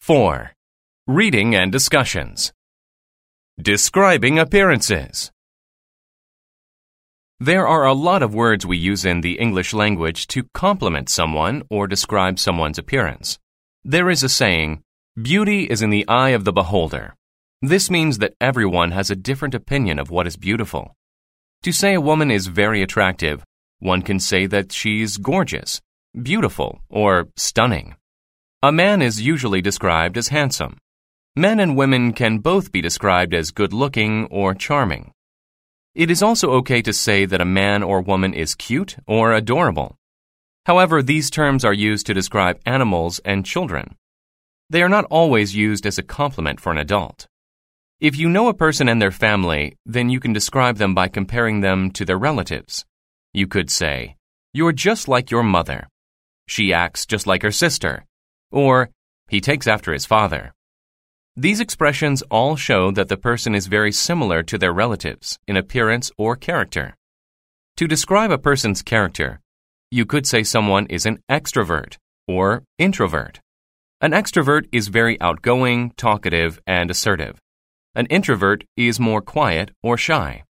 4. Reading and discussions. Describing appearances. There are a lot of words we use in the English language to compliment someone or describe someone's appearance. There is a saying, "Beauty is in the eye of the beholder." This means that everyone has a different opinion of what is beautiful. To say a woman is very attractive, one can say that she's gorgeous, beautiful, or stunning. A man is usually described as handsome. Men and women can both be described as good-looking or charming. It is also okay to say that a man or woman is cute or adorable. However, these terms are used to describe animals and children. They are not always used as a compliment for an adult. If you know a person and their family, then you can describe them by comparing them to their relatives. You could say, "You're just like your mother." "She acts just like her sister." Or, "He takes after his father." These expressions all show that the person is very similar to their relatives in appearance or character. To describe a person's character, you could say someone is an extrovert or introvert. An extrovert is very outgoing, talkative, and assertive. An introvert is more quiet or shy.